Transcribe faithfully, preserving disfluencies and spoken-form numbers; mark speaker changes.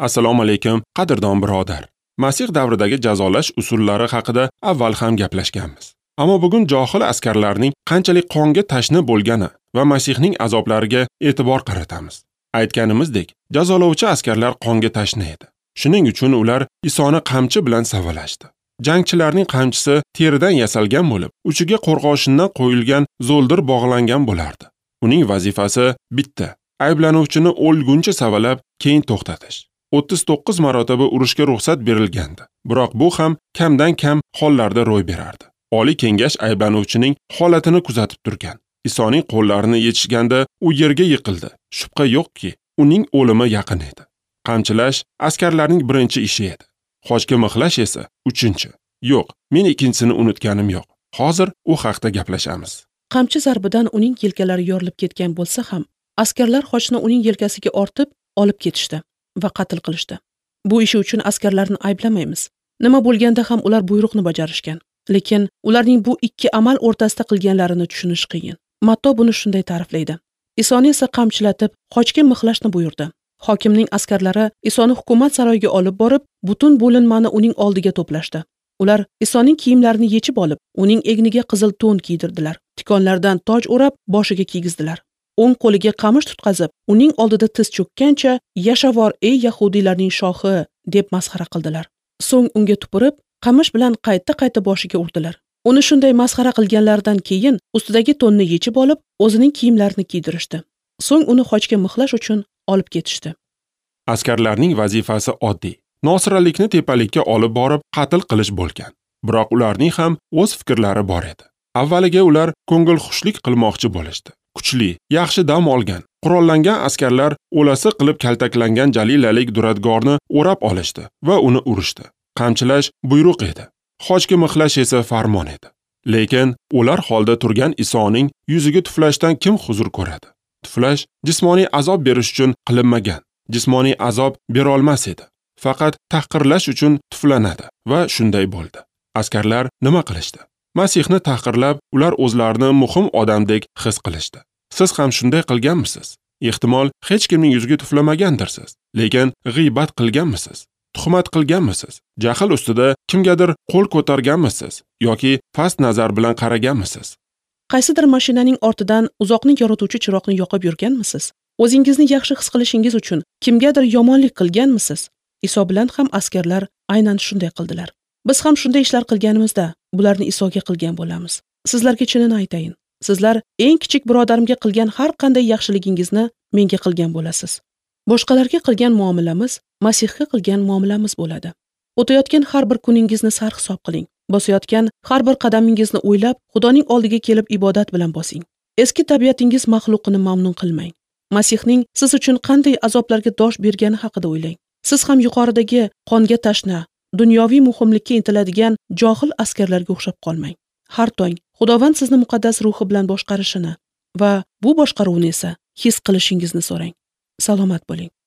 Speaker 1: Assalomu alaykum, qadrdon birodar. Masih davridagi jazolash usullari haqida avval ham gaplashganmiz. Ammo bugun johil askarlarning qanchalik qonga tashna bo'lgani va Masihning azoblariga e'tibor qaratamiz. Aytganimizdek, jazolovchi askarlar qonga tashna edi. Shuning uchun ular Isoni qamchi bilan savalashdi. Jangchilarning qamchisi teridan yasalgan bo'lib, uchiga qo'rg'oshindan qo'yilgan zo'ldir bog'langan bo'lardi. Uning vazifasi bitta: ayblanuvchini o'lguncha savalab, keyin to'xtatish. o'ttiz to'qqiz marotaba urushga ruxsat berilgandi. Biroq bu ham kamdan kam hollarda ro'y berardi. Oliy kengash ayblanuvchining holatini kuzatib turgan. Isoning qo'llarini yechishganda u yerga yiqildi. Shubha yo'qki, uning o'limi yaqin edi. Qamchilash askarlarning birinchi ishi edi. Xochga mixlash esa uchinchi. Yo'q, men ikkinchisini unutganim yo'q. Hozir u haqda gaplashamiz.
Speaker 2: Qamchi zarbidan uning yelkalari yorilib ketgan bo'lsa ham, askarlar xochni uning yelkasiga ortib olib ketishdi va qatl qilishdi. Bu ishi uchun askarlarni ayblamaymiz. Nima bo'lganda ham ular buyruqni bajarishgan. Lekin ularning bu ikki amal o'rtasida qilganlarini tushunish qiyin. Matto buni shunday ta'riflaydi. Isoni esa qamchilatib, xochga mixlashni buyurdi. Hokimning askarlari Isoni hukumat saroyiga olib borib, butun bo'linmani uning oldiga to'plashdi. Ular Isoning kiyimlarini yechib olib, uning egniga qizil to'n kiydirdilar. Tikonlardan toj o'rab, boshiga kiygizdilar. O'ng qo'liga qamish tutqazib, uning oldida tiz cho'kkancha, "Yashavor ey yahudiylarning shohi" deb masxara qildilar. So'ng unga tupurib, qamish bilan qayta-qayta boshiga urdilar. Uni shunday masxara qilganlaridan keyin ustidagi to'nni yechib olib, o'zining kiyimlarini kiydirishdi. So'ng uni xochga mixlash uchun olib ketishdi.
Speaker 1: Askarlarning vazifasi oddiy: nosiralikni tepalikka olib borib qatl qilish bo'lgan. Biroq ularning ham o'z fikrlari bor edi. Avvaliga ular ko'ngilxushlik qilmoqchi bo'lishdi. Kuchli, yaxshi dam olgan, qurollangan askarlar o'lasi qilib kaltaklangan jalilalik duradgorni o'rab olishdi va uni urishdi. Qamchilash buyruq edi. Xochga mixlash esa farmon edi. Lekin ular holda turgan Isoning yuziga tuflashdan kim huzur ko'radi? Tuflash jismoniy azob berish uchun qilinmagan. Jismoniy azob bera olmas edi. Faqat tahqirlash uchun tuflanadi va shunday bo'ldi. Askarlar nima qilishdi? Masihni tahqirlab, ular o'zlarini muhim odamdek his qilishdi. Siz ham shunday qilganmisiz? Ehtimol hech kimning yuziga tuflamagandirsiz, lekin g'iybat qilganmisiz? Tuhmat qilganmisiz? Jahl ustida kimgadir qo'l ko'targanmisiz yoki past nazar bilan qaraganmisiz?
Speaker 2: Qaysidir mashinaning ortidan uzoqni yorituvchi chiroqni yoqib yurganmisiz? O'zingizni yaxshi his qilishingiz uchun kimgadir yomonlik qilganmisiz? Iso bilan ham askarlar aynan shunday qildilar. Biz ham shunday ishlar qilganimizda, bularni Isoga qilgan bo'lamiz. Sizlarga chinini aytayin. Sizlar eng kichik birodarimga qilgan har qanday yaxshiligingizni menga qilgan bo'lasiz. Boshqalarga qilgan muomalamiz Masihga qilgan muomalamiz bo'ladi. O'tayotgan har bir kuningizni sarhisob qiling. Bosayotgan har bir qadamingizni o'ylab, Xudoning oldiga kelib ibodat bilan bosing. Eski tabiatingiz maxluqini mamnun qilmang. Masihning siz uchun qanday azoblarga dosh bergani haqida o'ylang. Siz ham yuqoridagi qonga tashna, dunyoviy muhimlikka intiladigan johil askarlarga o'xshab qolmang. Har tong Xudovand sizni muqaddas ruhi bilan boshqarishini va bu boshqaruvni esa his qilishingizni so'rang. Salomat bo'ling.